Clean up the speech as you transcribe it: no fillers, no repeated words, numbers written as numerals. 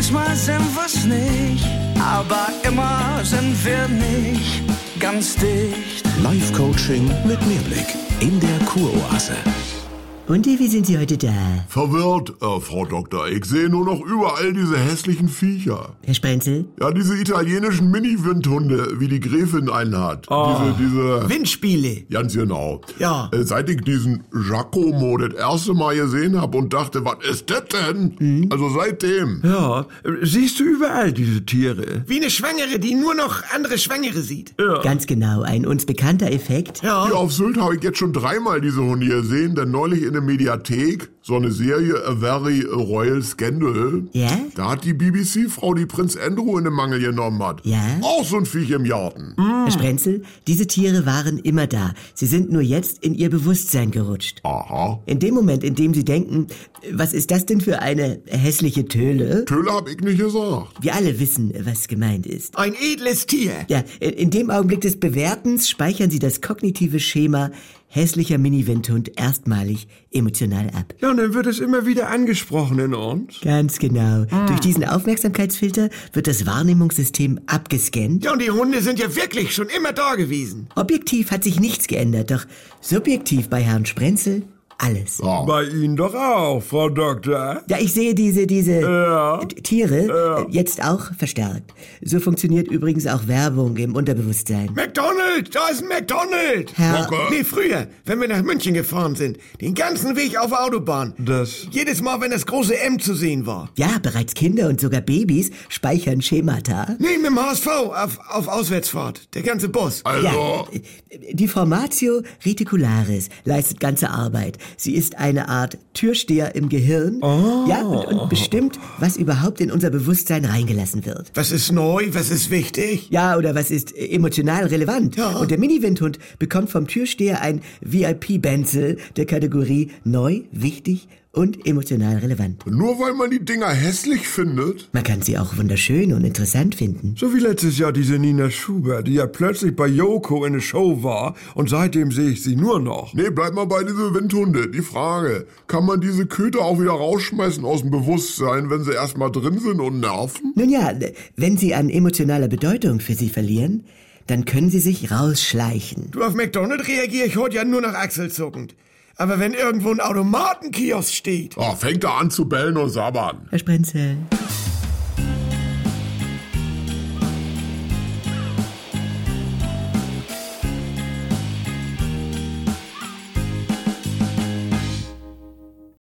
Manchmal sind wir's nicht, aber immer sind wir nicht ganz dicht. Live-Coaching mit Mehrblick in der Kuroase. Und wie sind Sie heute da? Verwirrt, Frau Doktor. Ich sehe nur noch überall diese hässlichen Viecher. Herr Sprenzel? Ja, diese italienischen Mini-Windhunde, wie die Gräfin einen hat. Diese Windspiele. Ganz genau. Ja. Seit ich diesen Giacomo das erste Mal gesehen habe und dachte, was ist das denn? Also seitdem. Ja, siehst du überall diese Tiere. Wie eine Schwangere, die nur noch andere Schwangere sieht. Ja. Ganz genau, ein uns bekannter Effekt. Ja. Hier auf Sylt habe ich jetzt schon 3-mal diese Hunde gesehen, denn neulich in der Mediathek, so eine Serie, A Very Royal Scandal. Ja? Da hat die BBC-Frau, die Prinz Andrew in den Mangel genommen hat. Ja? Auch so ein Viech im Garten. Herr Sprenzel, diese Tiere waren immer da. Sie sind nur jetzt in ihr Bewusstsein gerutscht. Aha. In dem Moment, in dem Sie denken, was ist das denn für eine hässliche Töle? Töle hab ich nicht gesagt. Wir alle wissen, was gemeint ist. Ein edles Tier. Ja, in dem Augenblick des Bewertens speichern Sie das kognitive Schema hässlicher Mini-Windhund erstmalig emotional ab. Ja, und dann wird es immer wieder angesprochen in uns. Ganz genau. Durch diesen Aufmerksamkeitsfilter wird das Wahrnehmungssystem abgescannt. Ja, und die Hunde sind ja wirklich schon immer da gewesen. Objektiv hat sich nichts geändert, doch subjektiv bei Herrn Sprenzel alles. Ja. Bei Ihnen doch auch, Frau Doktor. Ja, ich sehe diese Ja. Tiere jetzt auch verstärkt. So funktioniert übrigens auch Werbung im Unterbewusstsein. McDonald's, da ist ein McDonald's. Herr, Nee, früher, wenn wir nach München gefahren sind, den ganzen Weg auf der Autobahn. Jedes Mal, wenn das große M zu sehen war. ja, bereits Kinder und sogar Babys speichern Schemata. Nee, mit dem HSV auf Auswärtsfahrt. Der ganze Bus. Also, Ja, die Formatio reticularis leistet ganze Arbeit. Sie ist eine Art Türsteher im Gehirn. Ja, und bestimmt, was überhaupt in unser Bewusstsein reingelassen wird. Was ist neu, was ist wichtig? Ja, oder was ist emotional relevant? Ja. Und der Mini-Windhund bekommt vom Türsteher ein VIP-Benzel der Kategorie neu, wichtig und emotional relevant. nur weil man die Dinger hässlich findet? Man kann sie auch wunderschön und interessant finden. So wie letztes Jahr diese Nina Schubert, die ja plötzlich bei Joko in der Show war und seitdem sehe ich sie nur noch. Nee, bleib mal bei diese Windhunde. Die Frage, kann man diese Köter auch wieder rausschmeißen aus dem Bewusstsein, wenn sie erstmal drin sind und nerven? Nun ja, wenn sie an emotionaler Bedeutung für sie verlieren, dann können sie sich rausschleichen. Du, auf McDonald's reagiere ich heute ja nur noch achselzuckend. Aber wenn irgendwo ein Automatenkiosk steht... Fängt er an zu bellen und sabbern. Herr Sprenzel.